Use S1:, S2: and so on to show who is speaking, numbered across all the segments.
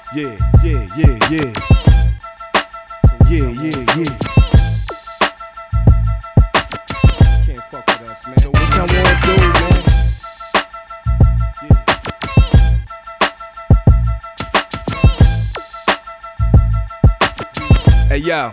S1: Yeah, yeah, yeah, yeah. Yeah, yeah, yeah. Can't fuck with us, man. So what y'all wanna do, man? Yeah. Hey, yo.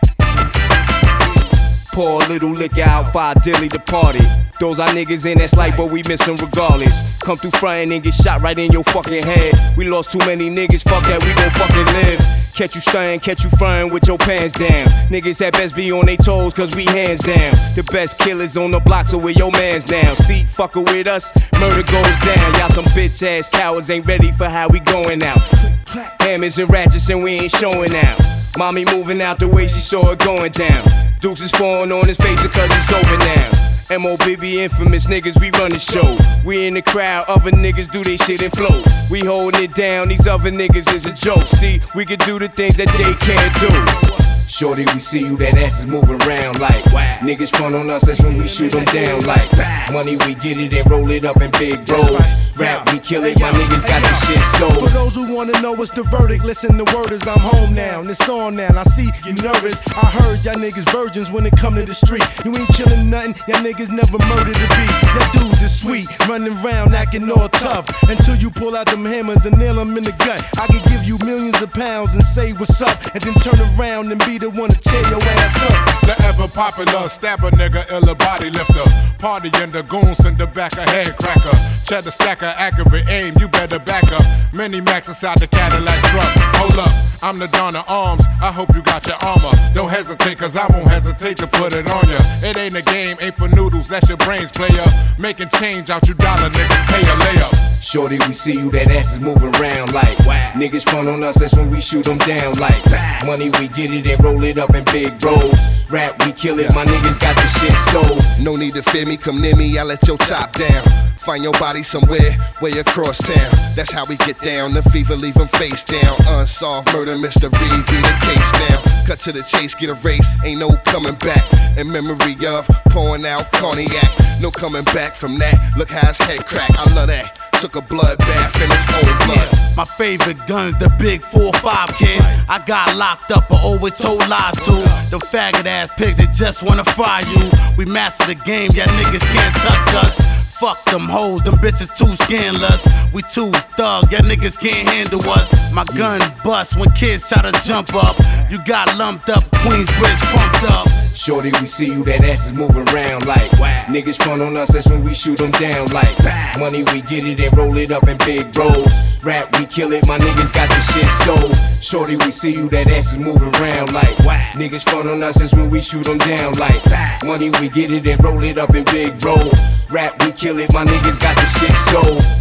S1: Pour a little liquor out, fire dilly the party. Those are niggas in that's like, but we miss them regardless. Come through frontin' and get shot right in your fucking head. We lost too many niggas, fuck that, we gon' fucking live. Catch you stuntin', catch you frontin' with your pants down. Niggas at best be on they toes, cause we hands down. The best killers on the block, so where your mans down. See, fuckin' with us, murder goes down. Y'all some bitch ass cowards ain't ready for how we going out. Hammers and ratchets and we ain't showing out. Mommy moving out the way she saw it going down. Dukes is falling on his face because it's over now. MOBB infamous niggas, we run the show. We in the crowd, other niggas do they shit and flow. We holding it down, these other niggas is a joke. See, we can do the things that they can't do. Shorty, we see you, that ass is moving around like niggas front on us, that's when we shoot them down like money, we get it and roll it up in big rolls. Rap, we kill it, my niggas got this shit sold.
S2: For those who wanna know what's the verdict, listen, the word is I'm home now, and it's on now. I see you nervous, I heard y'all niggas virgins when it come to the street. You ain't killin' nothing, y'all niggas never murdered a beat. Y'all dudes is sweet, running around acting all tough, until you pull out them hammers and nail them in the gut. I could give you millions of pounds and say what's up, and then turn around and be the one to tear your ass up.
S3: The ever popular stab a nigga, illa body lifter. Party in the goons in the back of head cracker. Cheddar stacker, accurate aim, you better back up. Mini Max inside the Cadillac truck. Hold up, I'm the Don of Arms. I hope you got your armor. Don't hesitate, cause I won't hesitate to put it on ya. It ain't a game, ain't for noodles, that's your brains, player. Making change out you dollar niggas, pay a layup.
S1: Shorty, we see you, that ass is moving around like niggas front on us, that's when we shoot them down like money, we get it and roll it up in big rolls. Rap, we kill it, my niggas got this shit sold.
S4: No need to fear me, come near me, I let your top down. Find your body somewhere, way across town. That's how we get down, the fever leave them face down. Unsolved murder mystery, be the case now. Cut to the chase, get a race, ain't no coming back. In memory of pouring out cognac. No coming back from that, look how his head crack, I love that. Took a blood bath in his own blood.
S5: My favorite gun's the big 4-5 kid. I got locked up but always told lies to. The faggot ass pigs that just wanna fry you. We master the game, y'all niggas can't touch us. Fuck them hoes, them bitches too scandalous. We too thug, y'all niggas can't handle us. My gun bust when kids try to jump up. You got lumped up, Queensbridge crumped up.
S1: Shorty, we see you, that ass is moving around like niggas front on us, that's when we shoot them down like money, we get it and roll it up in big rolls. Rap, we kill it, my niggas got this shit sold. Shorty, we see you, that ass is moving around like niggas front on us, that's when we shoot them down like money, we get it and roll it up in big rolls. Rap, we kill it, my niggas got this shit sold.